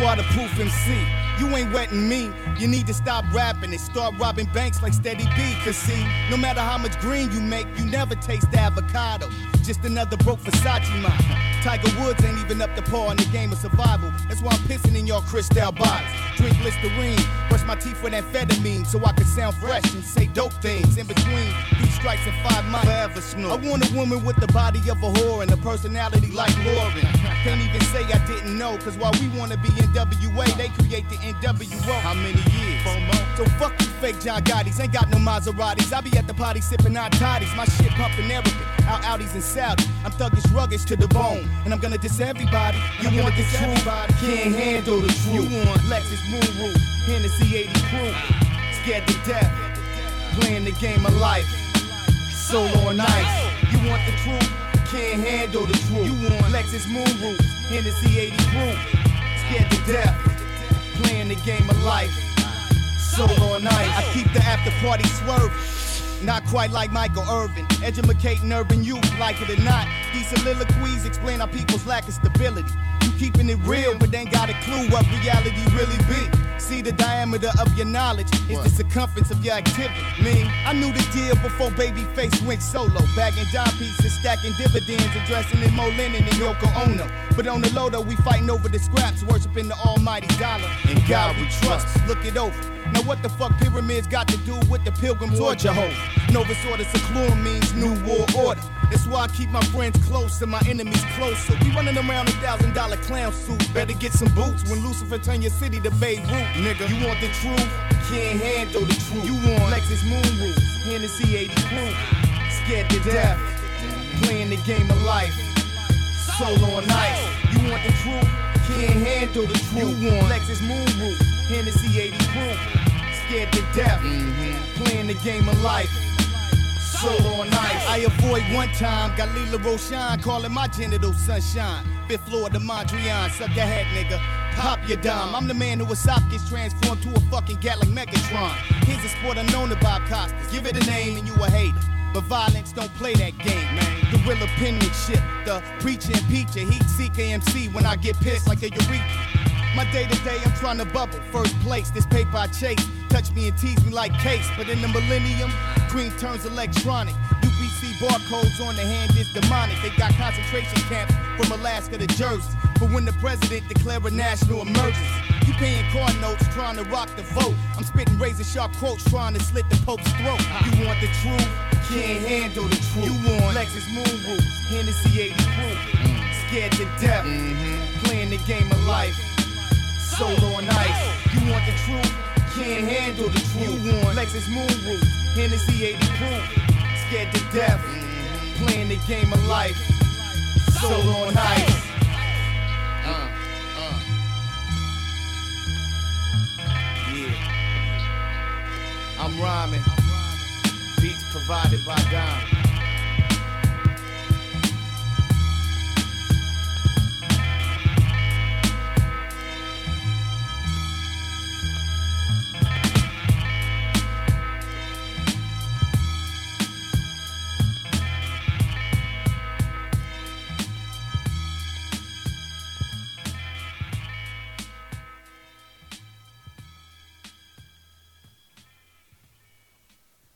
Waterproof MC. You ain't wetting me. You need to stop rapping and start robbing banks like Steady B. Cause see, no matter how much green you make, you never taste the avocado. Just another broke Versace model. Tiger Woods ain't even up to par in the game of survival. That's why I'm pissing in your crystal bottles. Drink Listerine, brush my teeth with amphetamine so I can sound fresh and say dope things. In between 3 strikes and 5 miles, forever snore. I want a woman with the body of a whore and a personality like Lauren. Can't even say I didn't know, cause while we wanna be NWA, they create the NWO. How many years? So fuck you fake John Gotti's, ain't got no Maseratis. I be at the party sipping hot toddies, my shit pumping Arabic. Out Audis and Saudi, I'm thuggish ruggish to the bone. And I'm gonna diss everybody. You want the truth, can't handle the truth. You want Lexus Moon Roof, Hennessy 80 Proof. Scared to death, playing the game of life. Solo on ice. You want the truth, can't handle the truth. You want Lexus Moon Roof, Hennessy 80 Proof. Scared to death, playing the game of life. Solo on ice. I keep the after party swerving. Not quite like Michael Irvin, educating urban youth, like it or not. These soliloquies explain our people's lack of stability. You keeping it real, but ain't got a clue what reality really be. See, the diameter of your knowledge is the circumference of your activity. Me, I knew the deal before Babyface went solo. Bagging dime pieces, stacking dividends, and dressing in Mo Lennon and Yoko Ono. But on the low though, we fighting over the scraps, worshiping the almighty dollar. In God we trust, look it over. Now what the fuck pyramids got to do with the pilgrims or Jehovah? Novus Ordo Seclorum means new world order. That's why I keep my friends close and my enemies closer. We running around in $1,000 clown suits. Better get some boots when Lucifer turn your city to Beirut. Nigga, you want the truth? Can't handle the truth. You want Lexus Moon Roof, Hennessy 80 Proof. Scared to death, playing the game of life. Solo on ice. You want the truth? Can't handle the truth. You want Lexus Moon Roof, Hennessy 80 Proof. Scared to death, playing the game of life. Solo on ice. I avoid one time, got Lila Roshan calling my genitals sunshine. Fifth floor to Mondrian, suck your head, nigga. Pop your dime. I'm the man who Asop gets transformed to a fucking Gatling Megatron. Here's a sport unknown to Bob Costas. Give it a name and you a hater. But violence don't play that game, man. Guerrilla penmanship, the preacher and peacher, heat CKMC when I get pissed like a Eureka. My day-to-day, I'm trying to bubble. First place, this paper I chase. Touch me and tease me like case. But in the millennium, green turns electronic. UBC barcodes on the hand is demonic. They got concentration camps from Alaska to Jersey. But when the president declare a national emergency, you paying car notes trying to rock the vote. I'm spitting razor sharp quotes trying to slit the Pope's throat. You want the truth? Can't handle the truth. You want Lexus Moon Roof, Hennessy 80 Proof. Scared to death, playing the game of life. Solo on ice. You want the truth? Can't handle the truth. You want Lexus Moon Roof, Hennessy 80 Proof. Scared to death, playing the game of life. Solo on ice. Yeah. I'm rhyming.